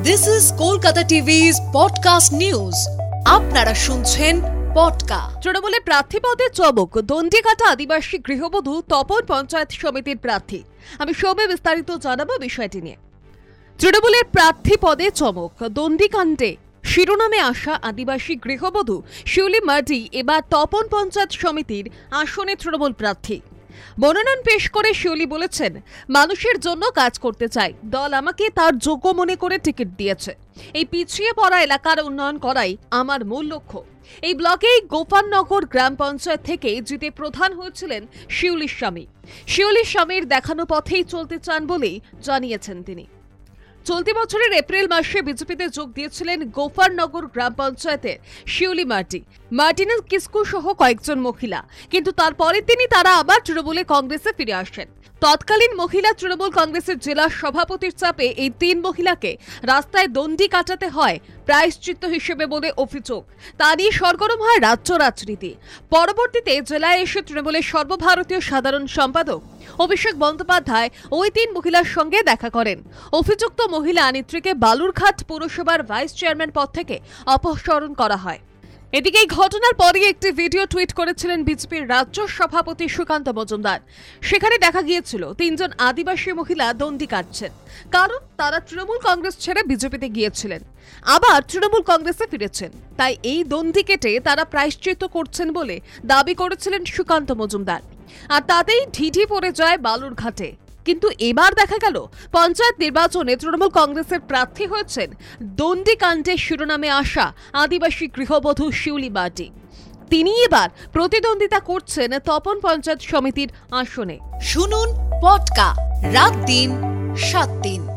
This is Kolkata TV's podcast news. আপনারা শুনছেন পডকা। তৃণমূলের প্রার্থী পদে চমক, দণ্ডিকাটা আদিবাসী গৃহবধূ তপন পঞ্চায়েত সমিতির প্রার্থী। আমি সবে বিস্তারিত জানাবো বিষয়টি নিয়ে। তৃণমূলের প্রার্থী পদে চমক, দণ্ডিকাণ্ডে শিরোনামে আসা আদিবাসী গৃহবধূ শিউলি মার্ডি এবার তপন পঞ্চায়েত সমিতির আসনে তৃণমূল প্রার্থী। মনোনয়ন পেশ করে শিউলি বলেছেন, মানুষের জন্য কাজ করতে চাই, দল আমাকে তার যোগ্য মনে করে টিকিট দিয়েছে। এই পিছিয়ে পড়া এলাকার উন্নয়ন করাই আমার মূল লক্ষ্য। এই ব্লকেই গোপালনগর গ্রাম পঞ্চায়েত থেকে জিতে প্রধান হয়েছিলেন শিউলির স্বামী। শিউলির স্বামীর দেখানো পথেই চলতে চান বলেই জানিয়েছেন তিনি। চলতি বছরের এপ্রিল মাসে বিজেপিতে যোগ দিয়েছিলেন গোপালনগর গ্রাম পঞ্চায়েতের শিউলি মার্ডি, মার্টিনা কিসকু সহ কয়েকজন মহিলা, কিন্তু তারপরে তারা আবার তৃণমূলে কংগ্রেসে ফিরে আসেন। তৎকালীন মহিলা তৃণমূল কংগ্রেসের জেলা সভাপতির চাপে এই 3 মহিলাকে রাস্তায় দণ্ডি কাটাতে হয় প্রায়শ্চিত্ত হিসেবে বলে অভিযোগ। তা নিয়ে সরগরম হয় রাজ্য রাজনীতি। পরবর্তীতে জেলায় এসে তৃণমূলের সর্বভারতীয় সাধারণ সম্পাদক অভিষেক বন্দ্যোপাধ্যায় ওই 3 মহিলার সঙ্গে দেখা করেন। অভিযুক্ত মহিলা নেত্রীকে বালুরঘাট পৌরসভার ভাইস চেয়ারম্যান পদ থেকে অপসারণ করা হয়। এদিকে এই ঘটনার পরই একটি ভিডিও টুইট করেছিলেন বিজেপির রাজ্য সভাপতি সুকান্ত মজুমদার। সেখানে দেখা গিয়েছিল 3 জন আদিবাসী মহিলা দণ্ডি কাটছেন, কারণ তারা তৃণমূল কংগ্রেস ছেড়ে বিজেপিতে গিয়েছিলেন, আবার তৃণমূল কংগ্রেসে ফিরেছেন। তাই এই দণ্ডি কেটে তারা প্রায়শ্চিত্ত করছেন বলে দাবি করেছিলেন সুকান্ত মজুমদার। আর তাতেই ঢিঢি পড়ে যায় বালুরঘাটে। কিন্তু এবার দেখা গেল পঞ্চায়েত নির্বাচনে তৃণমূল কংগ্রেসের প্রার্থী হয়েছেন দণ্ডি কাণ্ডে শিরোনামে আসা আদিবাসী গৃহবধূ শিউলি মার্ডি। তিনি এবার প্রতিদ্বন্দ্বিতা করছেন তপন পঞ্চায়েত সমিতির আসনে। শুনুন পডকা রাত দিন 7 দিন।